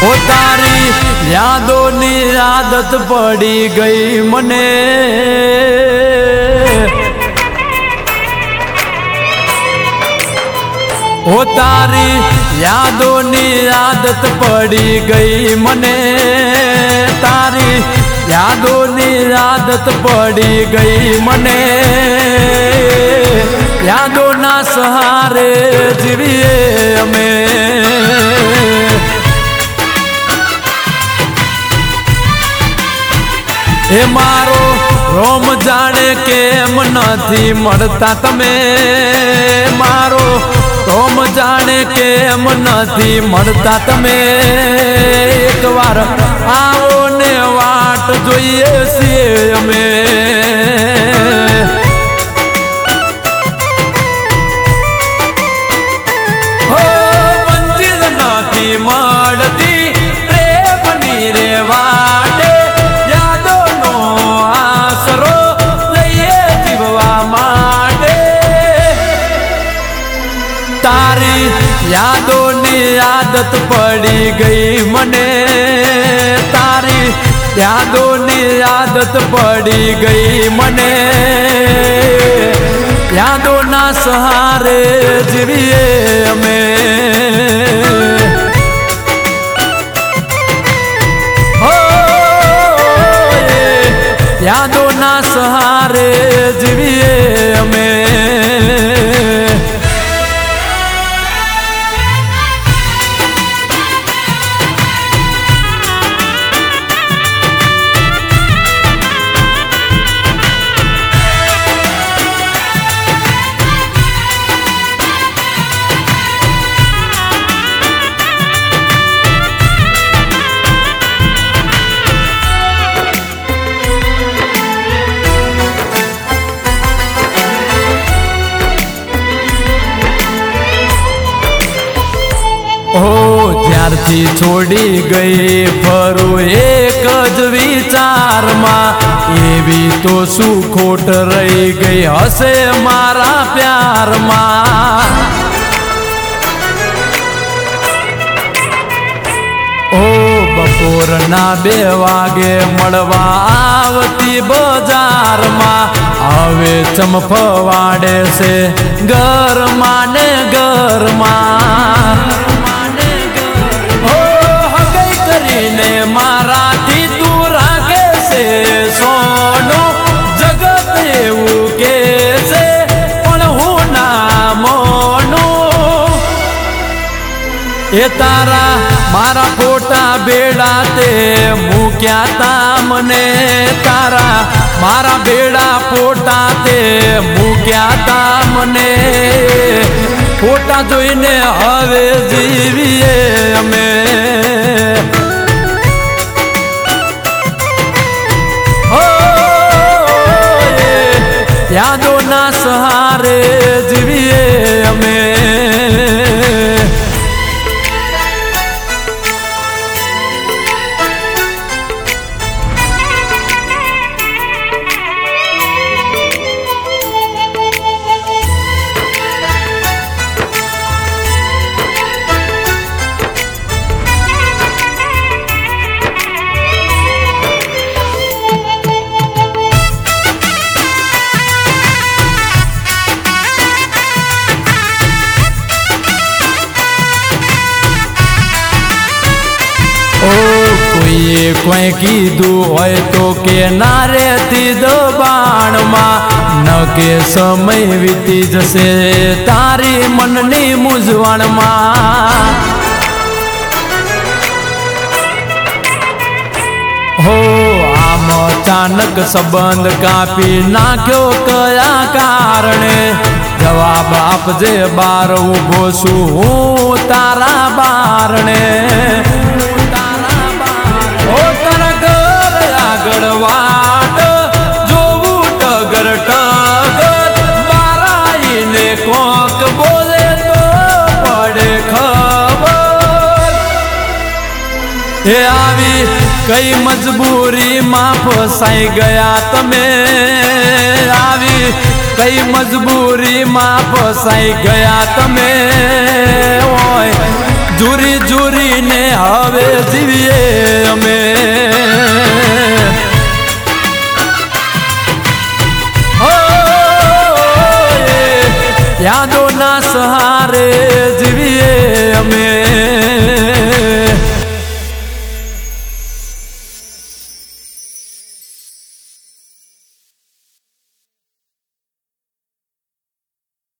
ओ तारी यादों नी आदत पड़ी गई मने ओ तारी यादों नी आदत पड़ी गई मने तारी यादों नी आदत पड़ी गई मने यादों ना सहारे जीविए हमें हे मारो रोम जाने केम नथी मरता तमे मारो रोम जाने केम नथी मरता तमे एक बार आओ ने वाट जोईए छीए अमे हो मंजिल नथी मळती प्रेमनी रे वाटे तारी यादों नी आदत पड़ी गई मने तारी यादों नी आदत पड़ी गई मने यादों ना सहारे जीविए हमें हो यादों ना सहारे जीविए हमें ज्यारथी छोड़ी गई फरू एक ज विचार मां एवी तो शू खोट रही गई हसे मारा प्यार मां ओ बपोर ना 2 वागे मळवा आवती बजार मां हवे चमफवाड़े से घर माने घर मां मारा थी तू रागे से सोनो जगत एवं के से ना मोनो ए तारा मारा फोटा बेड़ा ते मूक्या ता मने तारा मारा बेड़ा फोटा ते मूक्या ता मने फोटा जोईने हवे जीवीए अमे यादों ना सहारे जीविए हमें कोई कीधु होय तो के नारे थी दबाण मां न के समय वीती जसे तारी मननी मूंझवण मां हो आम अचानक संबंध कापी नाख्यो कया कारणे जवाब आपजे बार उभो छू हूँ तारा बारणे वाट जोवू टगर टगर बाराईने कोक बोले तो पड़े खबर हे आवी कई मजबूरी मां फसाई गया तमे आवी कई मजबूरी मां फसाई गया तमे ओय જુરી જુરીને હવે જીવીએ અમે યાદોના સહારે